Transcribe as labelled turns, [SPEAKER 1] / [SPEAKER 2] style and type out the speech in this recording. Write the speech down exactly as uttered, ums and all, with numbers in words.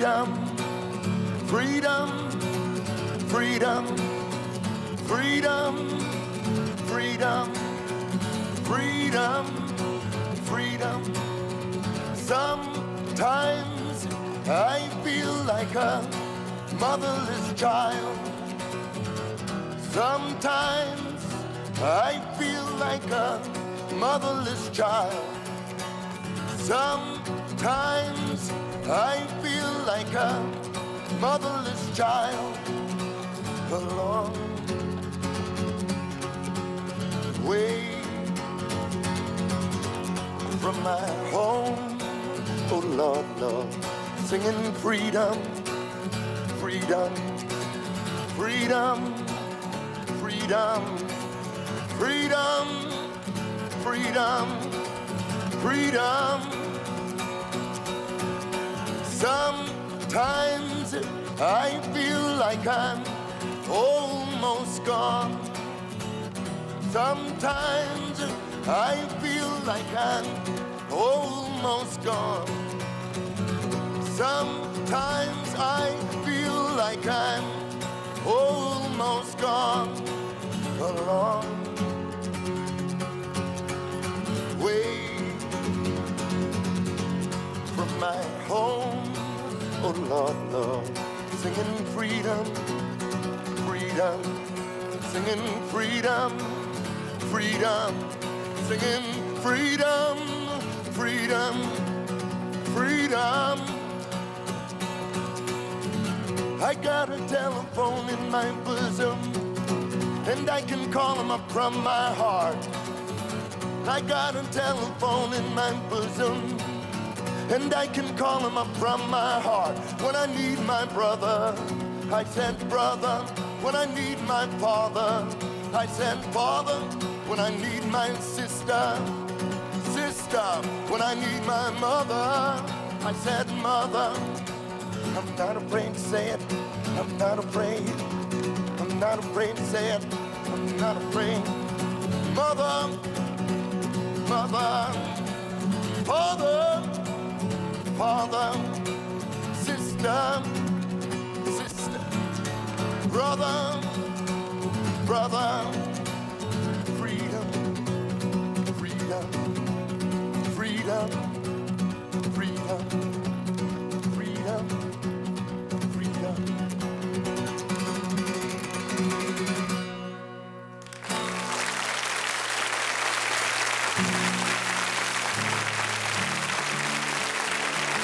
[SPEAKER 1] freedom, freedom, freedom, freedom, freedom, freedom, freedom. Sometimes I feel like a motherless child. Sometimes I feel like a motherless child. Sometimes I feel like a motherless child, along way from my home. Oh Lord, Lord, singing freedom, freedom, freedom, freedom, freedom, freedom, freedom. Sometimes I feel like I'm almost gone. Sometimes I feel like I'm almost gone. Sometimes I feel like I'm almost gone. A long way from my home. Oh Lord, Lord, singing freedom, freedom, singing freedom, freedom, singing freedom, freedom, freedom. I got a telephone in my bosom, and I can call him up from my heart. I got a telephone in my bosom, and I can call him up from my heart. When I need my brother, I send brother. When I need my father, I send father. When I need my sister, sister. When I need my mother, I said mother. I'm not afraid to say it. I'm not afraid. I'm not afraid to say it. I'm not afraid. Mother, mother, father, father, sister, sister, brother, brother, freedom, freedom, freedom, freedom, freedom, freedom.